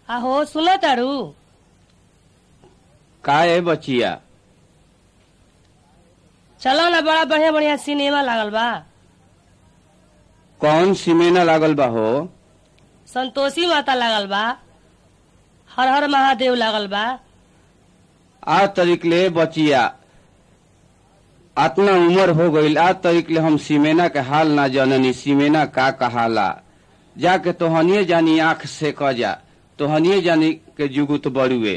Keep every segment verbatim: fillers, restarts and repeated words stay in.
आहो सुनो तारू का है बचिया? चलो ना, बड़ा बढ़िया बढ़िया सिनेमा लागल बा। कौन सिनेमा लागल बा हो? संतोषी माता लागल बा, हर हर महादेव लागल बा। आज तरीक ले बचिया अतना उम्र हो गई, आज तरीक ले हम सिमेना के हाल ना जननी। सिमेना का कहाला जाके तोहनिए जानी, आंख से कजा तोहनिए जानी के जुगुत बड़ुए।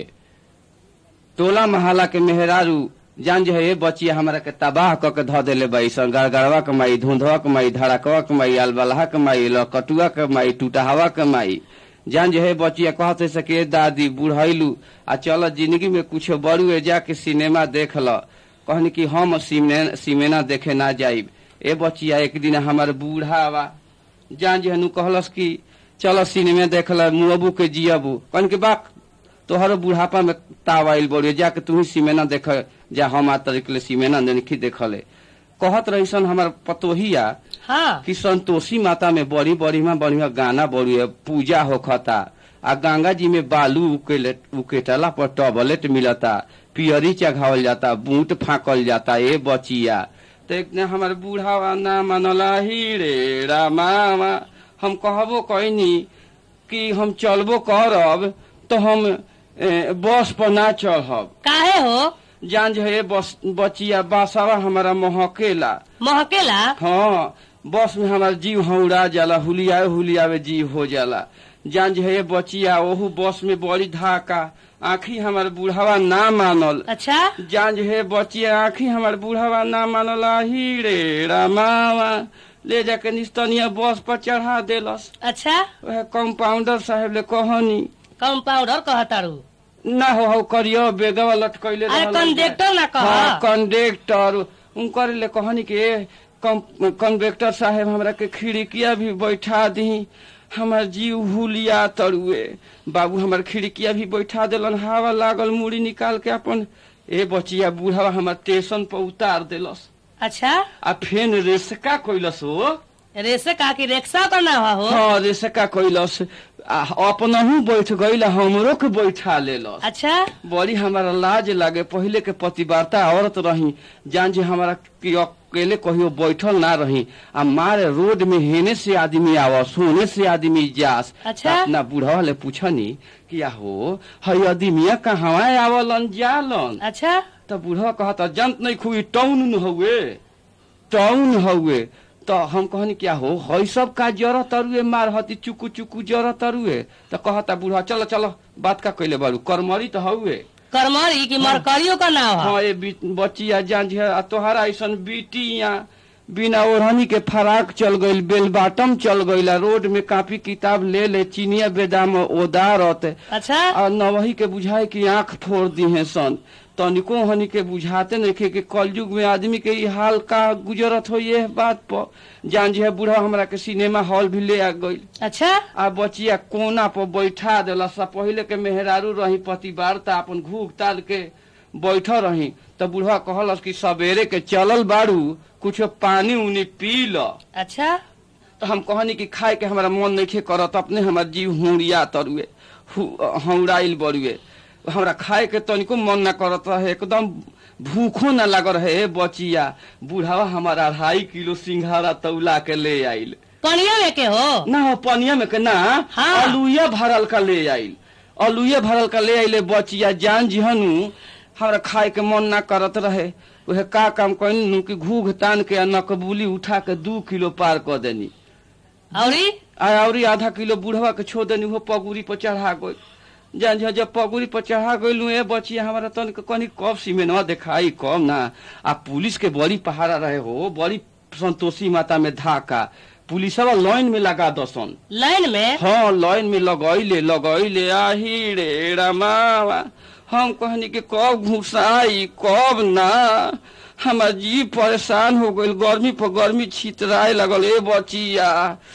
टोला महला के मेहरारू जान जो है ये बचिया हमारा के तबाह क के ध देले बैसन। गड़गड़वा के माई, धुंधवा के माई, धड़कवा के माई, अलबलहा के माई, लकटुआ के माई, टूटहवा के माई। जान जो है बचिया कहते सके दादी बुढ़ैलू आ चल जिंदगी में कुछ बड़ुए जाके सिनेमा देख ल। कहनी कि हम सिनेमा देखे ना जाइब। ए बचिया एक दिन हमार बूढ़ावा जान जो है कहलस कि चल सिनेमा देख ल, मुअबू के जियबू। कहन के बाक तोहर बुढ़ापा में ताव आइल बड़ुए, जाके तू ही सिनेमा देख जा, हम आ तरीक ले सिनेमा नहीं देखले। कहत रहीसन हमार पतोहिया हाँ। कि संतोषी माता में बड़ी बड़ी में बढ़िया गाना बड़ुए, पूजा होखता आ गंगा जी में बालू उकेटला पर टॉबलेट मिलता, पियरी चढ़ावल जाता, बूट फाँकल जाता। ए बचिया तो एक ने हमार बूढ़ावा ना मनला ही रे रामावा। हम कहबो कहनी कि हम चलबो करब तो हम ए, बस पर ना चढ़ब। काहे हो? जान जो है बस बचिया बासावा हमारा महकेला महकेला। हाँ, बस में हमारा जीव हौड़ा जाला, हुलियावे हुलियावे जीव हो जाला। जान जो है बचिया ओहू बस में बड़ी धाका, आखी हमार बुढ़ावा ना मानल। अच्छा। जान जो है बचिया आखी हमार बुढ़ावा ना मानल। ही रे रामावा ले जाके निस्तनिया बस पर चढ़ा देलस। अच्छा। वह कंपाउंडर साहब ले कहनी। कंपाउंडर कहतारू ना हो हो करियो बेगवा लटकैले अरे कंडक्टर ना कह। हाँ, कंडक्टर उनकर ले कहनी के कंडक्टर साहब हमरा के खिड़किया भी बैठा दी, हमार जीव हुलिया तरुए। बाबू हमार खिड़किया भी बैठा देलन, हवा लागल मुड़ी निकाल के अपन ए बचिया बूढ़ा हमार स्टेशन पर उतार देलस। अच्छा। आ फेन रेसका कैलस हो। रेसे का की रिक्शा करना हो? हाँ, रेसका कैलस, अपना ही बैठ गईल, हमरो के बैठा लेलस। अच्छा। बड़ी हमारा लाज लागे, पहले के पतिवार्ता औरत रही, जान जे हमारा कि अकेले कहियो बैठल ना रही। आ मारे रोड में हेने से आदमी आवा, सोने से आदमी जास। अच्छा। अपना बूढ़ा ले पूछनी कि हो हई आदमिया कहवा आवलन जालन। अच्छा। तो बूढ़ा कहता जंत नहीं खुई टाउन हुए, टाउन हुए। तो हम कहनी क्या हो हई सब का जरूरत तरुए, मार हती चुकू चुकू जरूरत तरुए। तो कहता बूढ़ा चलो चलो बात का कैले बारू, करमरी तो हुए। करमरी की मरकरियों का नाम है? हाँ, ये बचिया जान तोहरा ऐसा बिटिया बिना ओढ़नी के फराक चल गई, बेल बाटम चल गई, रोड में कापी किताब ले ले, चीनिया बेदाम ओदारत। अच्छा। और नवही के बुझाए की आंख फोड़ दी है सन, तनिको हनी के बुझाते नहीं कि कलयुग में आदमी के ये हाल का गुजरत हो। ये बात पर जान जी है बूढ़ा हमरा के सिनेमा हॉल भी ले आ गई। अच्छा। आ बचिया कोना पर बैठा देला। सब पहले के मेहरारू रही पतिवार्ता अपन घूग ताल के बैठ रही। तो बूढ़ा कहलस कि सवेरे के चलल बारू, कुछ पानी उनी पी ल। अच्छा। तो हम कहनी कि खाए के हमारा मन नहीं करत, अपने हमार जीव हुड़िया तरुए, हौड़ाइल बरुए, हमरा खाए के तनिको मन न करत रहे, एकदम भूखो न लग रहे। बचिया बूढ़ावा हमारा अढ़ाई किलो सिंघाड़ा तौला के ले आइल। पनिया में के हो? ना हो पनिया में के ना। हाँ। अलुया भरल का ले आइल, अलुया भरल का ले आइले। बचिया जान जिहनु हमरा खाए के मन ना करत रहे, वह का काम कहनी कि घूघ तान के नकबूली उठा के दू किलो पार कर देनी। औरी औरी आधा किलो बूढ़वा के छोड़ देनी, वो पगुरी पर चढ़ा गई। जान जी जब पगुरी पर चढ़ा गई ए बचिया हमारा तन कनी कब सिमेनवा दिखाई कब ना। आ पुलिस के बड़ी पहाड़ा रहे हो, बड़ी संतोषी माता में धाका, पुलिसवा लाइन में लगा दसन। लाइन में? हाँ, लाइन में लगैले लगैले। आही रे रामावा हम कहनी कि कब घुसाई कब ना, हमार जीव परेशान हो गई, गर्मी पर गर्मी छितराए लगल। ए बचिया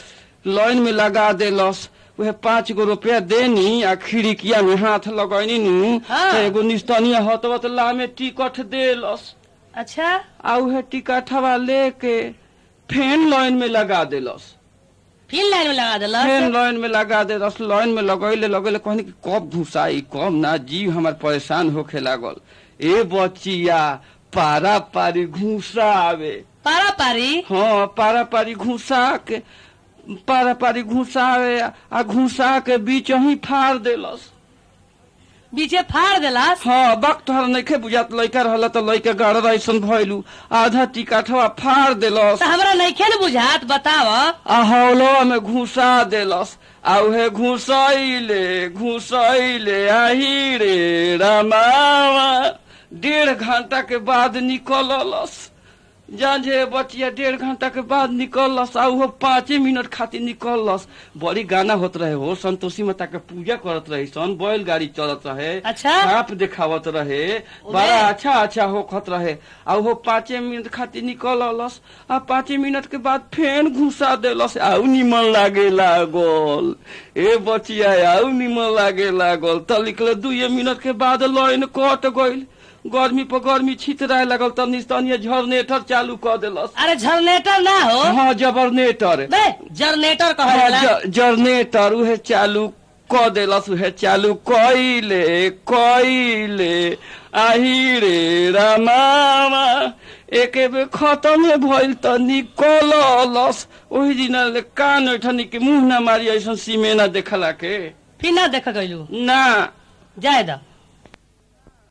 लाइन में लगा देलस, वह पाँच गो रुपया देनी आ खिड़किया में हाथ लगैनी नु। हाँ। तो एगो निस्तनिया हतवत ला में टिकट देलस। अच्छा। आ उहे टिकटवा लेके फेन लाइन में लगा देलस। फिर लाइन में लगा दिलस फेन लाइन में लगा दे दस लाइन में लगैले लगैले कहनी कि कब घुसाई कब ना जीव हमार परेशान होखे लागल। ए बचिया पारा पारी घुसा आवे पारा पारी हाँ पारा पारी घुसा के पारा पारी घुसा आवे आ घुसा के बीच ही फाड़ देलस बीचे फाड़ देलस। हाँ वक्त तोहरा नइखे बुझात लइका रहला तो लइका गड़ ऐसन भइलू आधा टिकाठवा फाड़ देलस। तो हमरा नइखे न बुझात बताव। आ हौलवा में घुसा देलस आ उहे घुसैले घुसैले आही रे रामावा डेढ़ घंटा के बाद निकललस। जांझे बचिया डेढ़ घंटा के बाद निकललस आ उहो पाँचे मिनट खातिर निकललस। बड़ी गाना होत रहे हो संतोषी माता के पूजा करत रहे सन बैल गाड़ी चलत रहे अच्छा सांप दिखावत रहे बड़ा अच्छा अच्छा होखत रहे आ उहो पाँचे मिनट खातिर निकललस आ पाँचे मिनट के बाद फेन घुसा देलस। आउ निमन लागे लागल ए बचिया आउ निमन लागे लागल त निकले दुए मिनट के बाद लाइन कट गइल। गर्मी पर गर्मी छितराए लगल त निस्तनीय जनरेटर चालू क देलस। अरे जनरेटर ना हो हाँ जबरनेटर बे जनरेटर हाँ, कहला ज- जनरेटर उहे चालू क देलस उहे चालू कइले कइले आही रे रामावा एके बे खत्म भइल त निकललस। ओही दिन कान ओठनी के मुंह ना मारी ऐसन सीमेना देखला के फिर ना देख गइलू ना जाए द